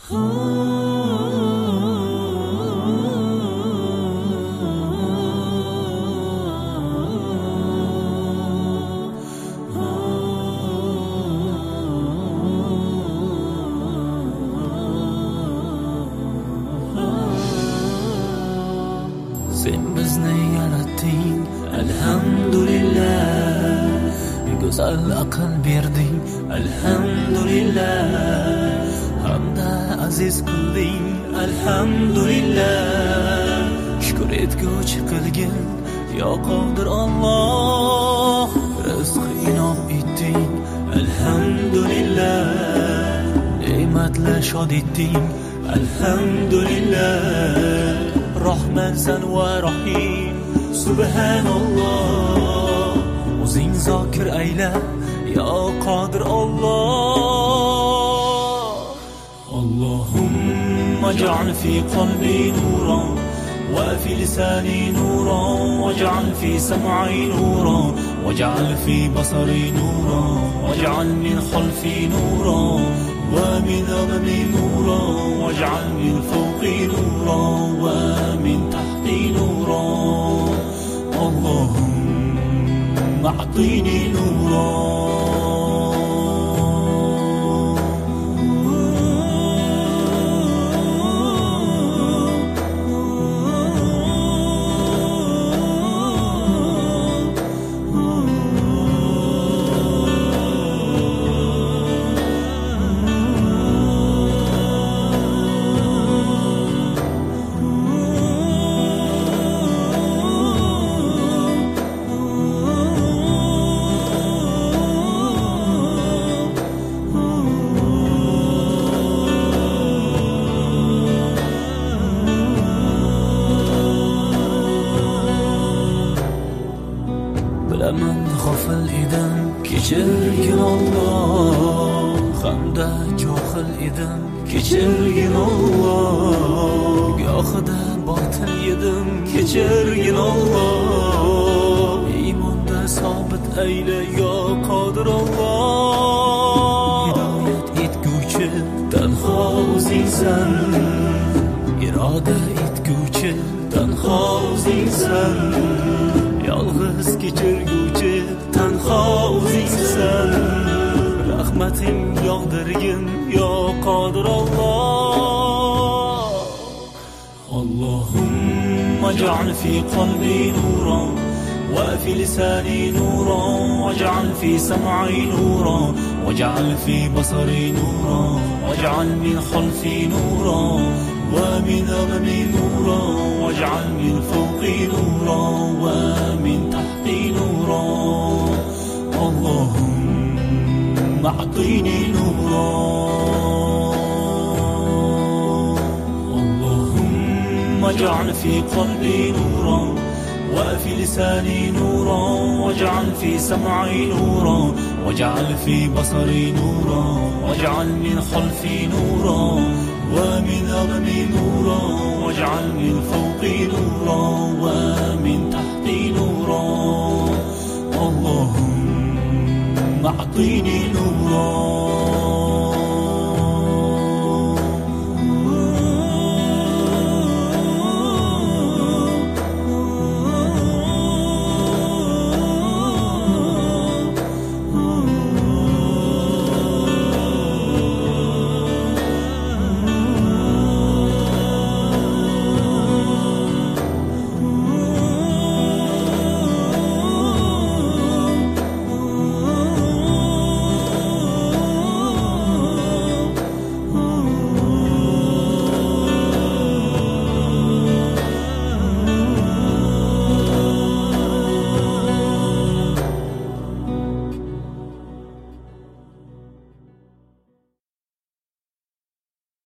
Sen bizni yaratding, alhamdulillah. Go'zal aql berding, alhamdulillah. Hamda aziz qilding, alhamdulillah. Shukr etguvchi qilgin, yo qodir Alloh. Rizq inom etding, alhamdulillah. Ne'matlar shod etding, alhamdulillah. Rahmansan va Rahim, subhanalloh. O'zing zokir ayla, ya qodir Alloh. Allahumma ij'al fi qalbi nuran wa fi lisani nuran waj'al fi sam'i nuran waj'al fi basari nuran waj'al min khalfi nuran ومن أمامي نورا واجعل من فوقي نورا ومن تحتي نورا اللهم أعطيني نورا Bilaman g'ofil edim, kechirgin Alloh. Hamda johil edim, kechirgin Alloh. Gohida botil edim, kechirgin Alloh. Iymonda sobit ayla, yo qodir Alloh. Hidoyat etguvchi tanho o'zingsan, iroda etguvchi tanho o'zingsan. Yalğız kechirguvchi tanho o'zingsan. Rahmating yog'dirgin, yo qodir Alloh. Allahumma ij'al fi qalbi nuran wa fi lisani nuran waj'al fi sam'i nuran waj'al fi basari nuran waj'al min khalfi nuran ومن أمامي نورا واجعل من فوقي نورا ومن تحتي نورا اللهم أعطيني نورا اللهم اجعل في قلبي نورا وفي لساني نورا واجعل في سمعي نورا واجعل في بصري نورا واجعل من خلفي نورا ومن أمامي نورا واجعل من فوقي نورا ومن تحتي نورا اللهم أعطيني